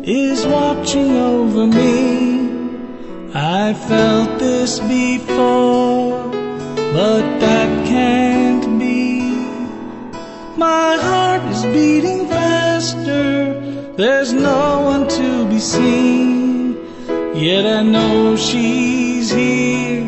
is watching over me. I felt this before, but that can't be. My heart is beating faster, there's no one to be seen, yet I know she's here